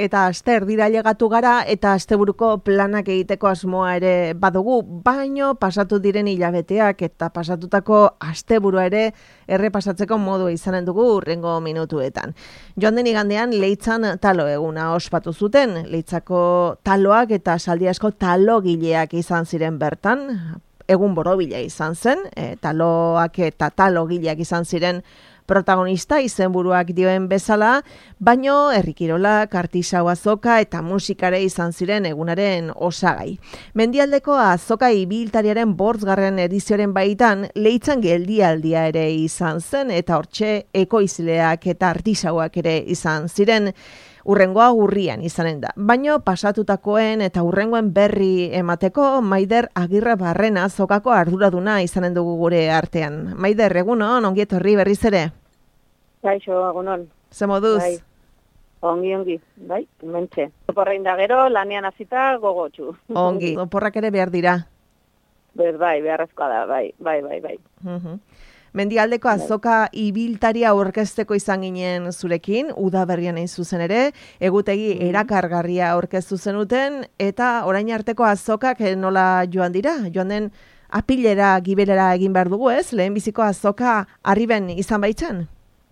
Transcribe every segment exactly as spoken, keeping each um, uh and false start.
Eta aste erdira llegatu gara eta asteburuko planak egiteko asmoa ere badugu, baino pasatu diren hilabeteak eta pasatutako asteburua ere errepasatzeko modu izanen dugu hurrengo minutuetan. Joan den igandean Leitzan talo eguna ospatu zuten, Leitzako taloak eta saldiasko talogileak izan ziren bertan, egun borobila izan zen, e, taloak eta talogileak izan ziren protagonista izenburuak dioen bezala, baino herrikirolak, artisau azoka eta musikare izan ziren egunaren osagai. Mendialdeko azoka ibiltariaren bortzgarren edizioaren baitan, Leitzan geldialdia ere izan zen, eta hortxe ekoizleak eta artisauak ere izan ziren. Urrengoa urrian izanen da. Baino pasatutakoen eta urrengoen berri emateko Maider Agirre Barrena azokako arduraduna izanen dugu gure artean. Maider, egunon, ongi etorri berriz ere? Kaixo, egunon. Ze moduz? Bai. Ongi, ongi, bai, mentxe. Oporrein da gero, lanean hasita gogotxu. Ongi, oporrak ere behar dira. Bez, bai, beharrezkoa da, bai, bai, bai, bai. Uh-huh. Mendialdeko azoka ibiltaria aurkezteko izan ginen zurekin, udaberrian hain zuzen ere, egutegi mm. erakargarria aurkeztu zenuten, eta orain arteko azokak nola joan dira? Joan den apilera, gibelera egin behar dugu ez? Lehenbiziko azoka arriben izan baitzen?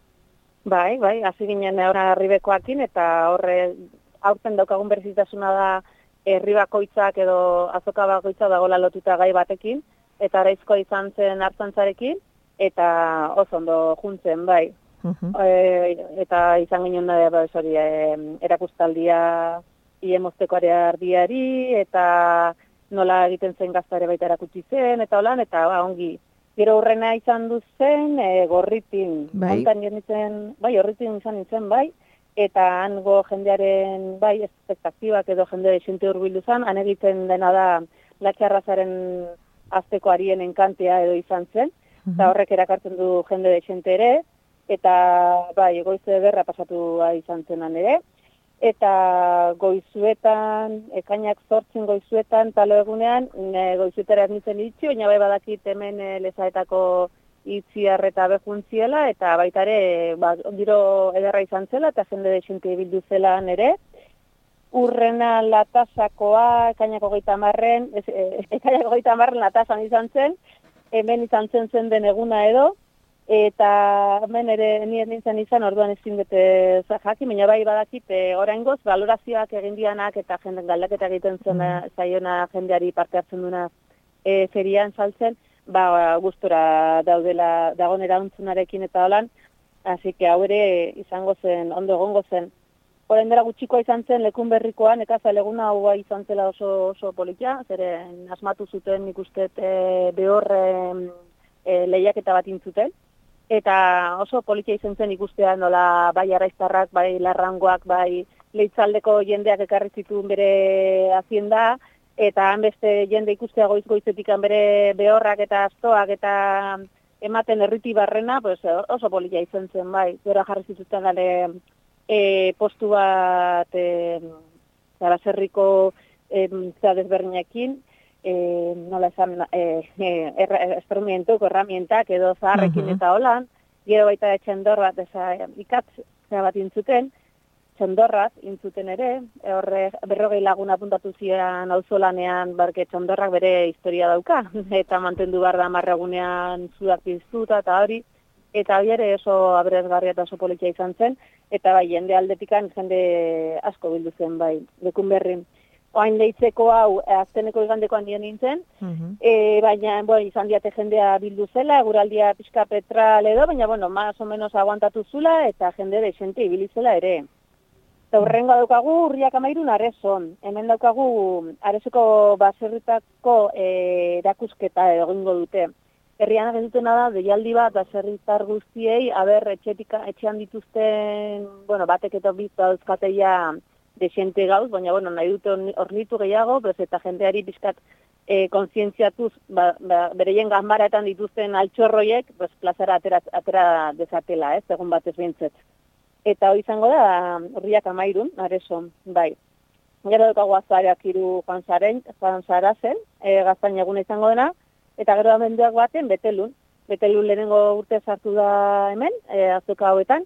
Bai, bai, hasi ginen ora arribekoakin, eta horre aurten daukagun berezitasuna da herri bakoitzak edo azoka bakoitza dagoela lotuta gai batekin, eta araizkoa izan zen hartzantzarekin, eta oso ondo juntzen, bai. Uh-huh. E, eta izan ginen da, ba, hori, e, erakustaldia iemozteko ardiari, eta nola egiten zen gaztare baita erakutsi zen, eta holan, eta ba, ongi. Gero horrena izan duzen, e, gorritin. Bai. Ontan zen, bai, horritin izan nintzen, bai. Eta hango jendearen, bai, espektaktibak edo jende desente hurbildu zen, han egiten dena da latxarrazaren azteko arien enkantea edo izan zen. Eta horrek erakartzen du jende desente ere, eta bai, goizu ederra pasatu izan zenan ere, eta goizuetan, ekainak zortzen goizuetan, talo egunean, goizuetara nintzen ditzi, baina bai badakit hemen lezaetako itziar eta bejuntziela, eta baita ere, ba, ondiro ederra izan zela, eta jende desente bildu zelan ere, urrena latasakoa, ekainak hogeita marren, ekainak hogeita marren latasan izan zen, hemen izan zen zen den eguna edo, eta hemen ere nire nintzen izan orduan ezin bete jakin, baina bai badakit e, oraingoz valorazioak egin dianak eta jenden galdaketa egiten zen mm. zaiona jendeari parte hartzen duna e, ferian saltzen, ba gustora daudela dagoen erantzunarekin eta holan, hasi que hau ere izango zen, ondo egongo zen. Orain dela gutxikoa izan zen lekun berrikoan, ekazal eguna hau izan zela oso, oso politia, zeren asmatu zuten ikustet e, behor e, lehiaketa bat intzuten, eta oso politia izan zen ikustea nola bai arraiztarrak, bai larrangoak, bai leitzaldeko jendeak ekarri zituen bere hazienda, eta han beste jende ikustea goiz-goizetik bere behorrak eta astoak eta ematen erriti barrena, pues, oso politia izan zen, bai, gero jarri zituzten gale E, postu bat e, baserriko e, desberdinekin, e, nola esan, e, e, instrumentuko, herramientak edo zaharrekin uh-huh. eta holan, gero baita txendor bat, eza, ikatz bat intzuten, txendorraz intzuten ere, horre berrogei lagun apuntatu ziren auzolanean, barke txendorrak bere historia dauka, eta mantendu behar da marragunean zudak piztuta eta hori, eta hori ere oso aberasgarria eta oso politia izan zen, eta bai, jende aldetikan jende asko bildu zen, bai, lekun berrin. Oain Leitzeko hau, azteneko igandekoan dien nintzen, uh-huh. e, baina, bueno, izan diate jendea bildu zela, eguraldia pixka petral edo, baina, bueno, más o menos aguantatu zula, eta jende desente ibili zela ere. Eta hurrengo daukagu urriak amairun Arezon, hemen daukagu Arezeko baserritako e, erakusketa egingo dute. Herrian egitutena da, deialdi bat, baserritar guztiei, aber, etxetika, etxean dituzten, bueno, batek eta bizta dauzkateia desente gauz, baina, bueno, nahi dute hornitu gehiago, bez, eta jendeari bizkat e, konzientziatuz, ba, ba, bereien gazmaraetan dituzten altxorroiek, bez, plazara atera, atera dezatela, ez, egun batez bintzet. Eta hori izango da, urriak amairun, Arezon, bai. Gero dukagu azareak iru Juan Zaren, Juan Zarazen, e, gaztain eguna izango dena, eta gero amenduak baten, betelun. Betelun lehenengo urte sartu da hemen, e, azoka hauetan,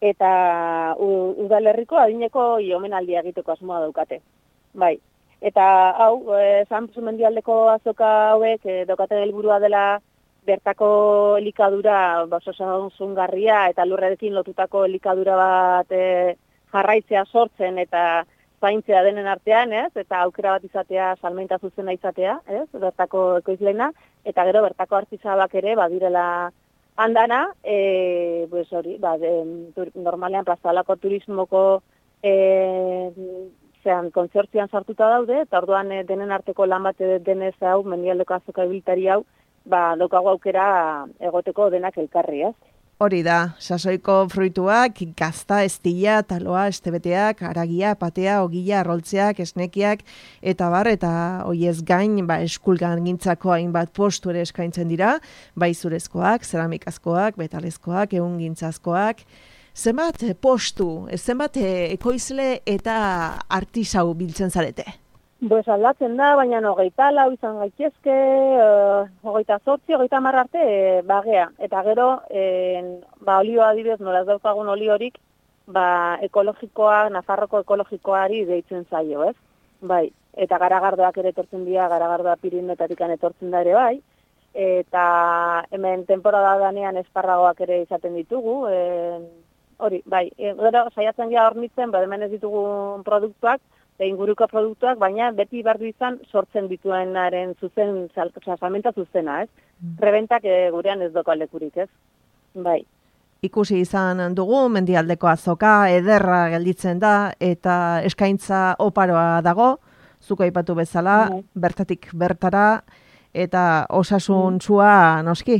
eta u, udalerriko adineko omenaldia egiteko asmoa daukate. Bai. Eta hau, e, Sanpsu mendialdeko azoka hauek e, daukaten helburua dela bertako elikadura osasungarria eta lurrarekin lotutako elikadura bat e, jarraitzea sortzen eta zaintzea denen artean, ez? Eta aukera bat izatea, salmenta zuzena izatea, ez? Bertako ekoizlena, eta gero bertako artizabak ere badirela andana, e, pues hori, ba, de, tur, normalean plazalako turismoko e, zean, kontzertzioan sartuta daude, eta orduan e, denen arteko lan bat denez hau, mendialdeko azoka ibiltari hau, ba, daukagu aukera egoteko denak elkarri, ez? Hori da, sasoiko fruituak, gazta, estila, taloa, estebeteak, aragia, patea, ogila, arroltzeak, esnekiak, eta bar, eta hoiez gain, ba, eskulgan gintzako hainbat postu ere eskaintzen dira, bai zurezkoak, zeramikazkoak, betalezkoak, egun gintzazkoak. Zenbat postu, zenbat ekoizle eta artisau biltzen zarete? Pues aldatzen da, baina hogeita lau izan gaitezke, uh, hogeita zortzi, hogeita hamar arte e, bagea. Eta gero, e, ba, olioa adibidez, nola ez daukagun oliorik, ba, ekologikoa, Nafarroko ekologikoari deitzen zaio, ez? Bai, eta garagardoak ere etortzen dira, garagardoa Pirindoetatik etortzen da ere bai, eta hemen temporada danean esparragoak ere izaten ditugu, e, hori, bai, e, gero saiatzen gira hornitzen, ba, hemen ez ditugu produktuak, inguruko produktuak, baina beti bardu izan sortzen dituenaren zuzen, salmenta zuzena, ez? Mm. Rebentak e, gurean ez doko lekurik, ez? Bai. Ikusi izan dugu, mendialdeko azoka, ederra gelditzen da, eta eskaintza oparoa dago, zuko aipatu bezala, mm. bertatik bertara, eta osasuntsua noski?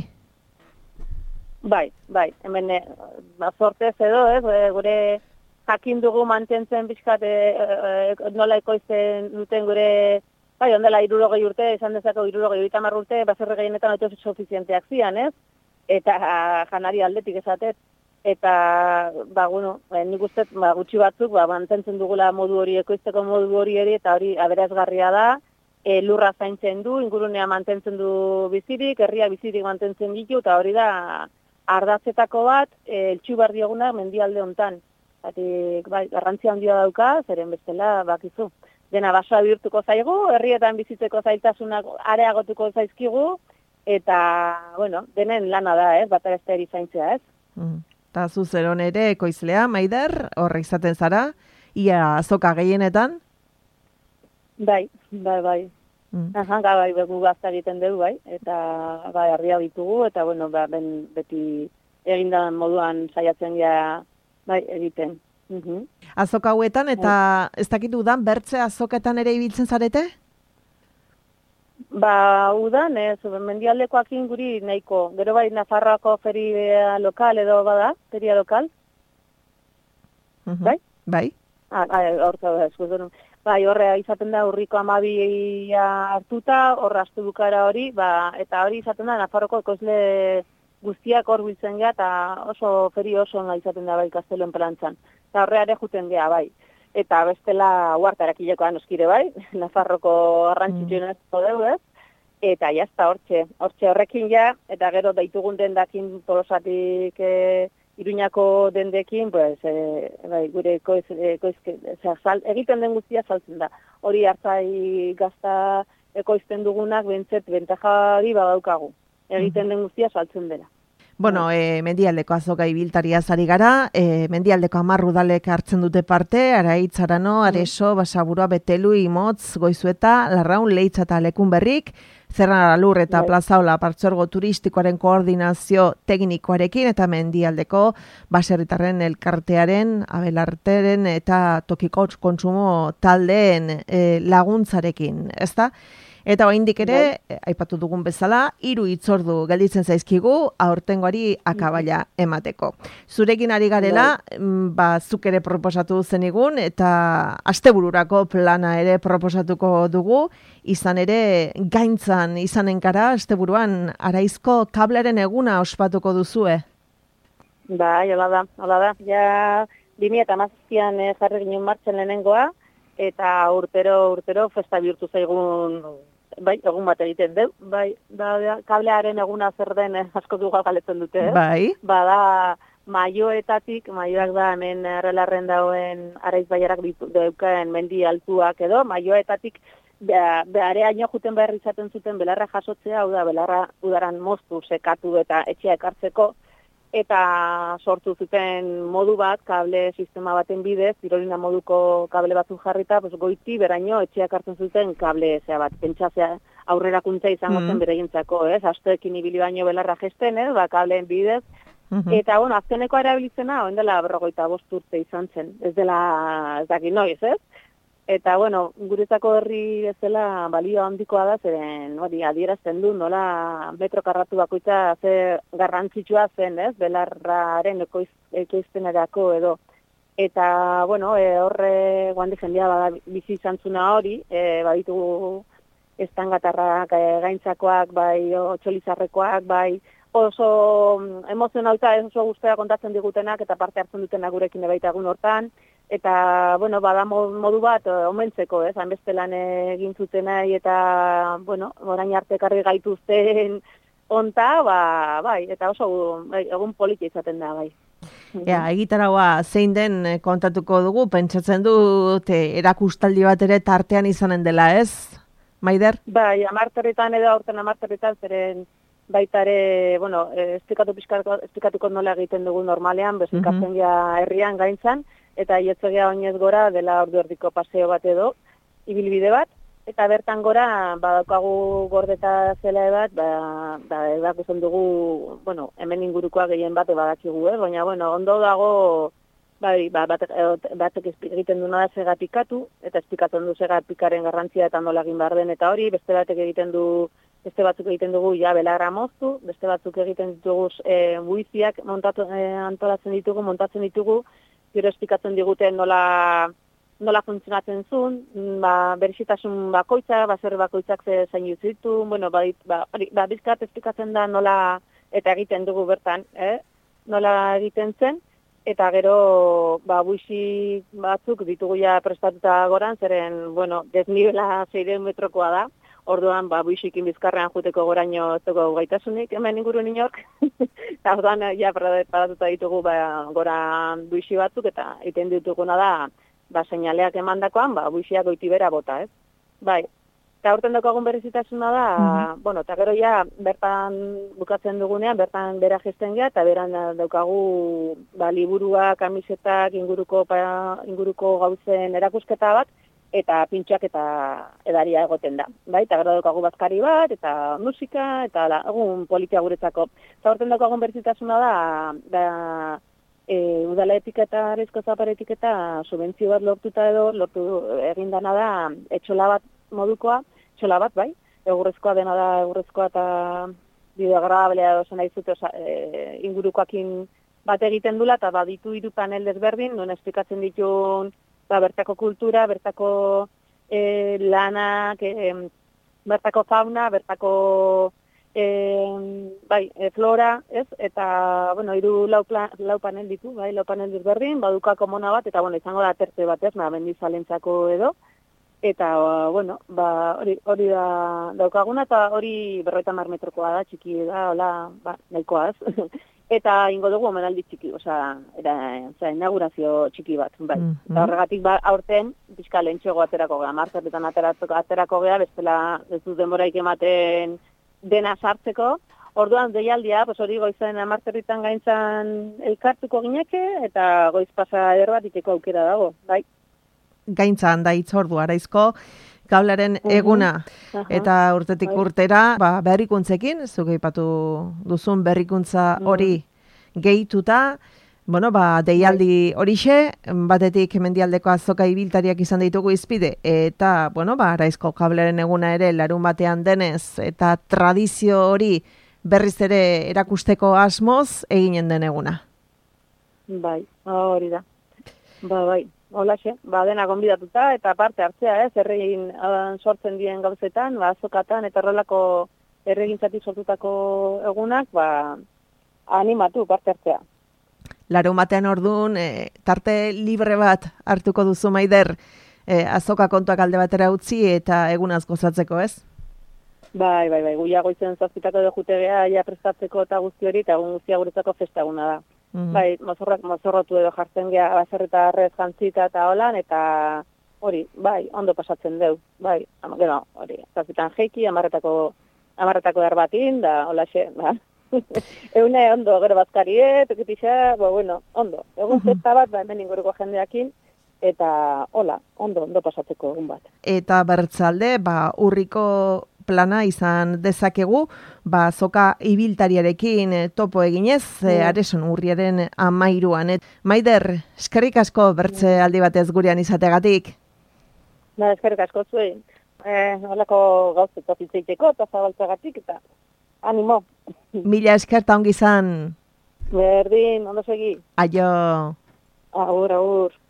Bai, bai, hemen e, sortez edo, ez? Gure jakin dugu mantentzen bizkat e, e, nola ekoizten duten gure, bai, ondela hirurogei urte, izan dezako hirurogei hogeita hamar urte, baserri gehienetan autosufizienteak zian, ez? Eta a, janari aldetik esatet, eta, ba, bueno, e, nik uste, ba, gutxi batzuk, ba, mantentzen dugula modu hori, ekoizteko modu hori ere, eta hori aberazgarria da, e, lurra zaintzen du, ingurunea mantentzen du bizirik, herria bizirik mantentzen ditu, eta hori da ardatzetako bat, e, eltsubar dioguna mendialde hontan. Atik, bai, garrantzia handia dauka, zeren bestela bakizu. Dena basoa bihurtuko zaigu, herrietan bizitzeko zailtasunak areagotuko zaizkigu, eta, bueno, denen lana da, ez, bat eri zaintzea, ez? Mm. Ta zuzeron ere, ekoizlea, Maider, horre izaten zara, ia azoka gehienetan? Bai, bai, bai. Mm. Aha, bai, begu gazta egiten dugu, bai, eta, bai, herria ditugu, eta, bueno, ba, ben, beti egindan moduan saiatzen ja, bai, egiten. Uhum. Azoka hauetan, eta ez dakit udan, bertze azoketan ere ibiltzen zarete? Ba, udan, ez, mendialdekoak inguri nahiko. Gero bai, Nafarroako feria lokal edo bada, feria lokal. Uhum. Bai? Bai. Ah, horta, eskuzun. Bai, horre izaten da urriko amabia hartuta, horra astu bukara hori, ba, eta hori izaten da Nafarroko ekoizle guztiak hor biltzen gea, eta oso feri oso onga izaten da bai Kasteluen plantzan. Eta horreare juten gea, bai. Eta bestela huartarak hilekoan oskire bai, Nafarroko arrantzitxuen ez dugu, ez? Eta jazta hortxe, hortxe horrekin ja, eta gero daitugun dendakin Tolosatik e, Iruñako dendekin, pues, e, bai, gure ekoiz, ekoiz, sal, egiten den guztia saltzen da. Hori hartzai gazta ekoizten dugunak, bentzet, bentajari badaukagu. Egiten den guztia saltzen dela. Bueno, e, mendialdeko azoka ibiltaria zari gara, e, mendialdeko hamar udalek hartzen dute parte, Araitz, Arano, Areso, Basaburua, Betelu, Imotz, Goizueta, Larraun, Leitza eta Lekunberrik, Zerra Lur eta Plazaola Partzuergo turistikoaren koordinazio teknikoarekin eta mendialdeko baserritarren elkartearen, abelarteren eta tokiko kontsumo taldeen e, laguntzarekin, ezta? Eta oraindik ere, bai, aipatu dugun bezala, hiru hitzordu gelditzen zaizkigu aurtengoari akabaila emateko. Zurekin ari garela, bai, ba, zuk ere proposatu zenigun, eta astebururako plana ere proposatuko dugu, izan ere gaintzan izanen gara, asteburuan Araizko kableren eguna ospatuko duzue. Bai, hola da, hola da. Ja, bi mila hamazazpian jarri ginen martxan lehenengoa, eta urtero, urtero festa bihurtu zaigun, bai, egun bat egiten deu, bai, da, kablearen eguna zer den asko dugu galetzen dute, eh? Bai. Bada, maioetatik, maioak da hemen errelarren dauen Araiz Baiarak daukaen mendi altuak edo, maioetatik behareaino juten behar izaten zuten belarra jasotzea, hau da, belarra udaran moztu, sekatu eta etxea ekartzeko, eta sortu zuten modu bat, kable sistema baten bidez, tirolina moduko kable batzuk jarrita, pues, goiti beraino etxea ekartzen zuten kable zea bat, pentsazea aurrerakuntza izango zen mm. beregintzako, ez? Astoekin ibili baino belarra gesten, ez? Ba, kableen bidez. Mm-hmm. Eta, bueno, azkeneko erabiltzena, oen dela berrogeita bost urte izan zen. Ez dela, ez daki noiz, ez? Eta, bueno, guretzako herri bezala balio handikoa da, zeren, hori, adierazten du, nola metro karratu bakoitza ze garrantzitsua zen, ez? Belarraren ekoizpenerako edo. Eta, bueno, e, horre guandi jendia bada bizi izan zuna hori, e, baditugu estangatarrak, e, gaintzakoak, bai, otxolizarrekoak, bai, oso emozionalta, ez oso guztia kontatzen digutenak, eta parte hartzen dutenak gurekin ebaita egun hortan, eta, bueno, bada modu bat, omentzeko, ez, hanbeste lan egin zutenai, eta, bueno, orain arte karri gaituzten onta, ba, bai, eta oso bai, egun politia izaten da, bai. Ja, egitaragoa zein den kontatuko dugu, pentsatzen dut erakustaldi bat ere tartean izanen dela, ez, Maider? Bai, amarterritan edo aurten amarterritan, zeren baitare, bueno, esplikatu pixkatuko, esplikatuko nola egiten dugu normalean, bezikatzen mm-hmm. ja herrian gaintzan, eta ietzegea oinez gora dela ordu erdiko paseo bat edo, ibilbide bat, eta bertan gora, badaukagu gordeta zela bat, ba, ba, edakuzen dugu, bueno, hemen ingurukoa gehien bat badakigu, eh? Baina, bueno, ondo dago, bai, ba, batek, batek egiten du da zega pikatu, eta esplikatzen du zega pikaren garrantzia eta nola egin behar den, eta hori, beste batek egiten du, beste batzuk egiten dugu ja belarra moztu, beste batzuk egiten ditugu e, buiziak montatu, e, antolatzen ditugu, montatzen ditugu, gero esplikatzen diguten nola, nola funtzionatzen zuen, ba, berezitasun bakoitza, baser bakoitzak ze zain ditu, bueno, ba, ba, ba, bizkat esplikatzen da nola, eta egiten dugu bertan, eh? Nola egiten zen, eta gero, ba, buizi batzuk ditugu ja prestatuta goran, zeren, bueno, desnibela seiehun metrokoa da, orduan, ba, buizikin bizkarrean juteko goraino ez dugu gaitasunik, hemen inguruen inork, eta orduan, ja, paratuta ditugu, ba, gora buizi batzuk, eta egiten dituguna da, ba, seinaleak emandakoan, ba, buiziak goiti bera bota, ez? Bai, eta urten daukagun berezitasuna da, mm-hmm. bueno, eta gero ja, bertan bukatzen dugunean, bertan bera gesten gea, eta beran daukagu, ba, liburua, kamisetak, inguruko, pa, inguruko gauzen erakusketa bat, eta pintxak eta edaria egoten da. Bai, eta gero daukagu bazkari bat, eta musika, eta la, egun politia guretzako. Eta urten daukagun berezitasuna da, da e, udala etiketa, arezko zapar etiketa, subentzio bat lortuta edo, lortu egindana da, etxola bat modukoa, etxola bat, bai, egurrezkoa dena da, egurrezkoa eta biodegradablea edo zen aizute, e, ingurukoakin bat egiten dula, eta baditu hiru panel desberdin, non esplikatzen ditun, ba, bertako kultura, bertako e, lanak, e, bertako fauna, bertako e, bai, e, flora, ez? Eta, bueno, hiru lau, lau panel ditu, bai, lau panel desberdin, baduka komona bat, eta, bueno, izango da terze bat, ez, mendizalentzako edo, eta, bueno, ba, hori, hori da daukaguna, eta hori berrogeita hamar metrokoa da, txiki da, hola, ba, nahikoa, ez? Eta ingo dugu omenaldi txiki, osea, era, osea, inaugurazio txiki bat, bai. Mm-hmm. Eta horregatik ba, aurten, pixka lehentxego aterako gea, martzetan aterako, aterako gea, bestela ez dut denboraik ematen dena sartzeko. Orduan, deialdia, pues hori goizen amarterritan gaintzan elkartuko gineke, eta goiz pasa eder bat iteko aukera dago, bai. Gaintzan da itzordu araizko, kablaren eguna, uh-huh. eta urtetik uh-huh. urtera, ba, berrikuntzekin, zuk aipatu duzun berrikuntza hori uh-huh. gehituta, bueno, ba, deialdi horixe, batetik mendialdeko azoka ibiltariak izan ditugu izpide, eta, bueno, ba, araizko kablaren eguna ere larun batean denez, eta tradizio hori berriz ere erakusteko asmoz eginen den eguna. Bai, hori da. Ba, bai. Holaxe, ba, dena gonbidatuta eta parte hartzea, ez, erregin uh, sortzen dien gauzetan, ba, azokatan eta horrelako erregintzatik sortutako egunak, ba, animatu parte hartzea. Larun batean orduan, e, tarte libre bat hartuko duzu Maider, e, azoka kontuak alde batera utzi eta egunaz gozatzeko, ez? Bai, bai, bai, guia goizen zazpitako edo jutegea ja prestatzeko eta guzti hori, eta egun guztia guretzako festa eguna da. Mm. Bai, mozorrak mozorrotu edo jartzen gea baserritarrez jantzita eta holan, eta hori, bai, ondo pasatzen deu, bai, ama, gero, hori, zazpitan jeiki, amarretako, amarretako erbatin, da, holaxe, ba. Eune ondo, gero bazkarie, tekitixa, bo, bueno, ondo. Egun uh-huh. zesta bat, ba, hemen inguruko jendeakin, eta, hola, ondo, ondo pasatzeko egun bat. Eta bertzalde, ba, urriko plana izan dezakegu, ba, zoka ibiltariarekin topo eginez, mm. areson urriaren amairuan. Et, Maider, eskerrik asko bertze aldi batez gurean izategatik. Ba, eskerrik asko zuei. Eh, holako gauzet ofitzeiteko, eta zabaltzegatik, eta animo. Mila eskerta ongi izan. Berdin, ondo segi. Aio. Agur, agur.